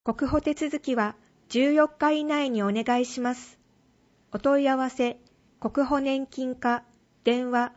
国保手続きは14日以内にお願いします。お問い合わせ、国保年金課、電話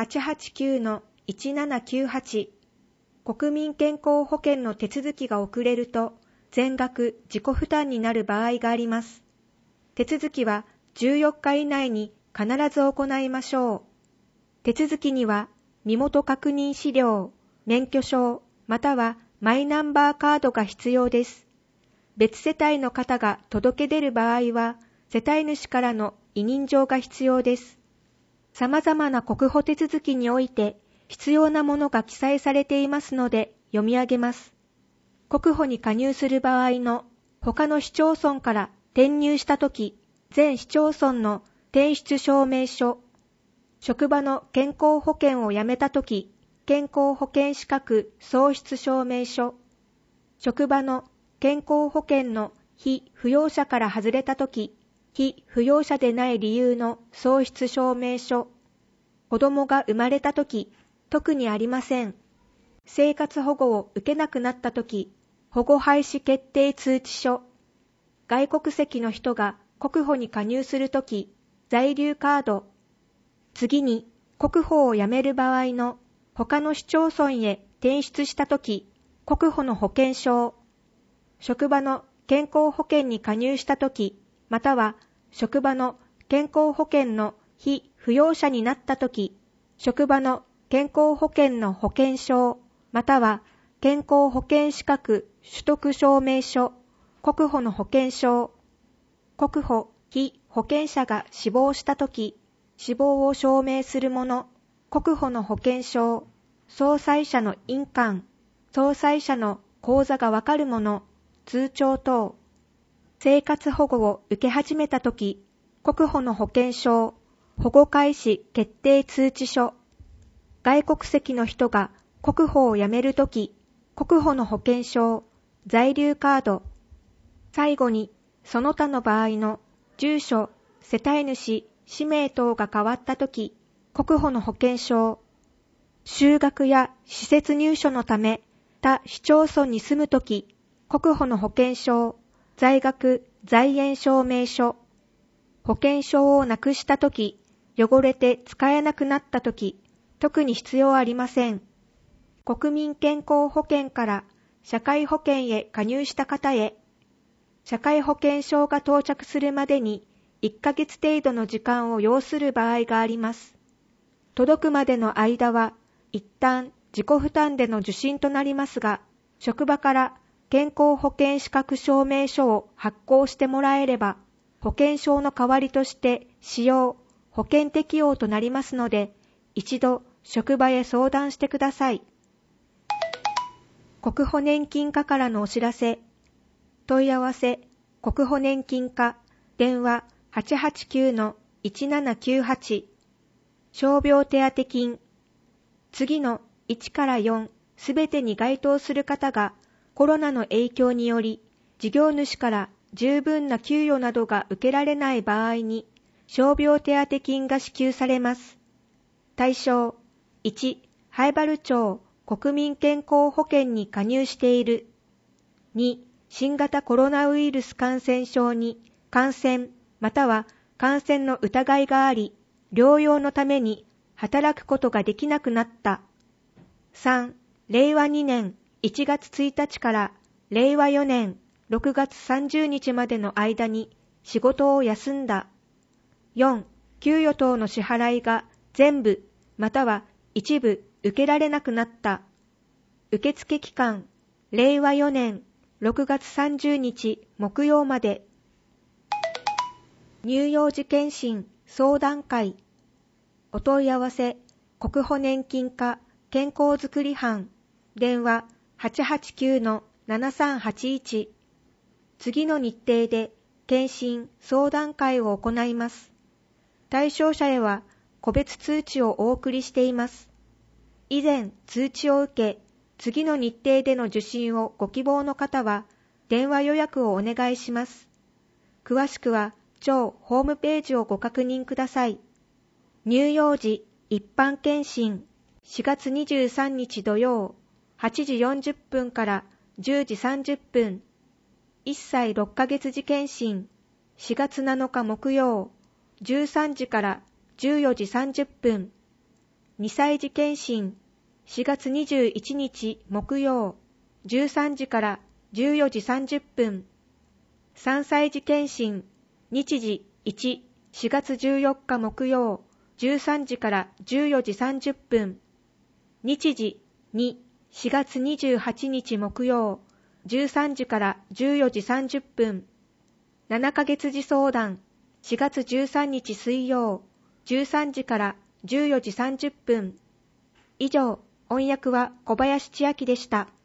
889-1798。国民健康保険の手続きが遅れると、全額自己負担になる場合があります。手続きは14日以内に必ず行いましょう。手続きには、身元確認資料、免許証、またはマイナンバーカードが必要です。別世帯の方が届け出る場合は、世帯主からの委任状が必要です。様々な国保手続きにおいて、必要なものが記載されていますので、読み上げます。国保に加入する場合の、他の市町村から転入したとき、全市町村の転出証明書、職場の健康保険を辞めたとき、健康保険資格喪失証明書、職場の健康保険の被扶養者から外れたとき、被扶養者でない理由の喪失証明書、子供が生まれたとき、特にありません。生活保護を受けなくなったとき、保護廃止決定通知書、外国籍の人が国保に加入するとき、在留カード、次に国保を辞める場合の他の市町村へ転出したとき、国保の保険証、職場の健康保険に加入したとき、または職場の健康保険の被扶養者になったとき、職場の健康保険の保険証、または健康保険資格取得証明書、国保の保険証、国保被保険者が死亡したとき、死亡を証明するもの、国保の保険証、総裁者の印鑑、総裁者の口座がわかるもの、通帳等、生活保護を受け始めたとき、国保の保険証、保護開始決定通知書、外国籍の人が国保を辞めるとき、国保の保険証、在留カード、最後にその他の場合の住所、世帯主、氏名等が変わったとき、国保の保険証、就学や施設入所のため他市町村に住むとき、国保の保険証、在学・在園証明書、保険証をなくしたとき、汚れて使えなくなったとき、特に必要ありません。国民健康保険から社会保険へ加入した方へ、社会保険証が到着するまでに1ヶ月程度の時間を要する場合があります。届くまでの間は一旦自己負担での受診となりますが、職場から健康保険資格証明書を発行してもらえれば、保険証の代わりとして使用、保険適用となりますので、一度職場へ相談してください。国保年金課からのお知らせ。問い合わせ、国保年金課、電話 889-1798。傷病手当金。次の1から4すべてに該当する方がコロナの影響により事業主から十分な給与などが受けられない場合に傷病手当金が支給されます。対象1、灰原町国民健康保険に加入している。2、新型コロナウイルス感染症に感染または感染の疑いがあり、療養のために働くことができなくなった。3、令和2年1月1日から令和4年6月30日までの間に仕事を休んだ。4、給与等の支払いが全部または一部受けられなくなった。受付期間、令和4年6月30日木曜まで。乳幼児健診相談会。お問い合わせ、国保年金課健康づくり班、電話 889-7381。次の日程で健診相談会を行います。対象者へは個別通知をお送りしています。以前通知を受け、次の日程での受診をご希望の方は電話予約をお願いします。詳しくは庁ホームページをご確認ください。乳幼児一般健診4月23日土曜8時40分から10時30分。 1歳6ヶ月時検診、4月7日木曜、13時から14時30分。2歳児検診、4月21日木曜、13時から14時30分。3歳児検診、日時1、4月14日木曜、13時から14時30分。日時2、4月28日木曜、13時から14時30分。7ヶ月児相談、4月13日水曜、13時から14時30分。以上、音訳は小林千明でした。